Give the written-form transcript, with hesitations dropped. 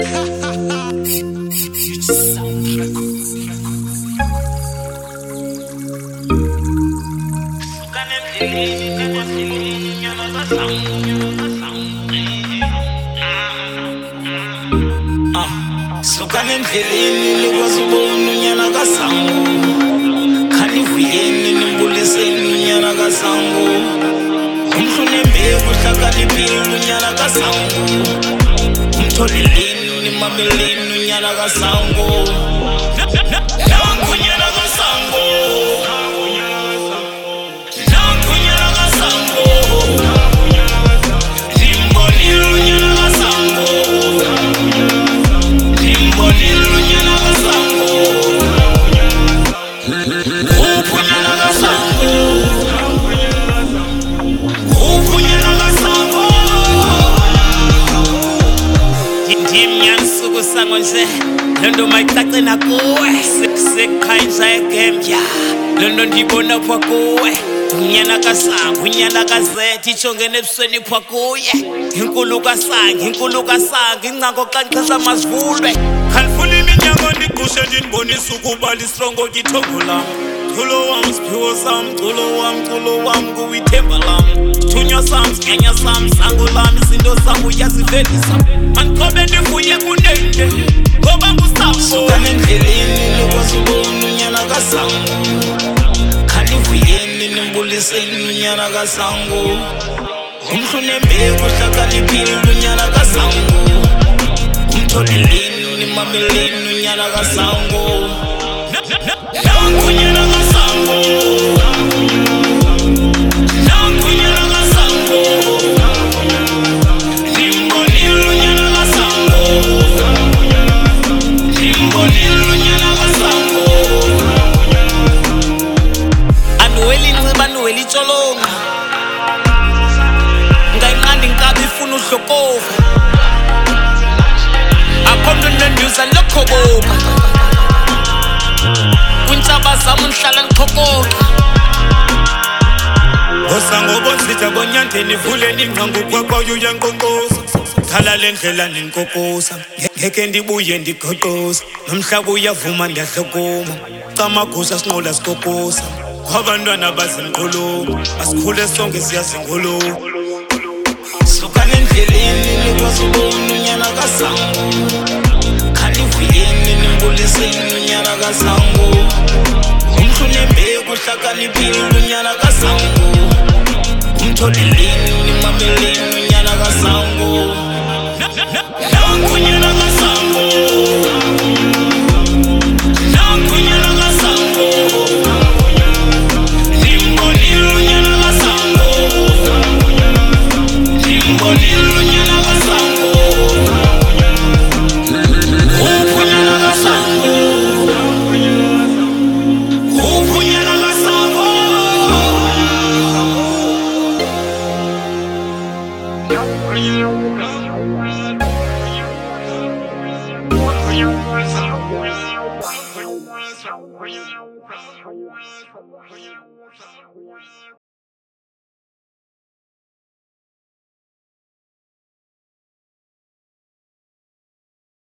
Sukane endleleni nikwazi ubona unyana kaSango, khani vuyeni nimbuliseni unyana kaSango, umhlunembeki uhlakaniphile unyana kaSango, umtholeleni nimameleni unyana kaSango, nangu unyana kaSango, nangu unyana kaSango, nimbonile unyana kaSango, nimbonile unyana kaSango, unyana kaSango, unyana kaSango. Ndimnyama suku sango nje, londo mayicacina kuwe, sekhainja egembya, londo ndibona pha kuwe, unyana kaSango, unyana kaZethi, ijongene ebusweni pha kuye, inkulu kaSango, incango xa ngixesha masivulwe, khalifuna iminyango ndigqushe ndinibonisa ukuba lisrongo kithongo lam, culo wam, siphiwo sam, culo wam, kuwithemba lam, sithunywa sam, sinyanya sam, sango lam, izinto sam uyazivelisa, mandiqobe ndivuye kunende, ngoba nguSambo. Sukane endleleni nikwazi ubona unyana kaSango, khani vuyeni nimbuliseni unyana kaSango, umhlunembeki uhlakaniphile unyana kaSango, umtholeleni nimameleni unyana kaSango, nangu unyana kaSango, nangu unyana kaSango, nimbonile unyana kaSango, nimbonile unyana kaSango, anuweli nciba anuweli tsholoka, ngayinqandi inkabi ifuna uhlokova, akho mntu nondyuza lokhoboka, kwintshaba zam ndihlala ndiqhokoka, ngoSango bonsitha bonyandeni vuleni ingcango kwakwayo uyankqonkqoza, thala le ndlela ninkokosa, ngeke ndibuye ndigoqoza, nomhlaba uyavuma ndiyahlokoma, camagusa sinqola sikokosa, kwabantwana bazinqoloma, asikhule sonke siyazingoloma. Sukane endleleni nikwazi ubona unyana kaSango, khani vuyeni nimbuliseni unyana kaSango, umhlunembeki uhlakaniphile unyana kaSango, umtholeleni nimameleni unyana kaSango, nangu unyana kaSango, nangu unyana kaSango, nimbonile unyana kaSango, nimbonile unyana kaSango, unyana kaSango, unyana kaSango.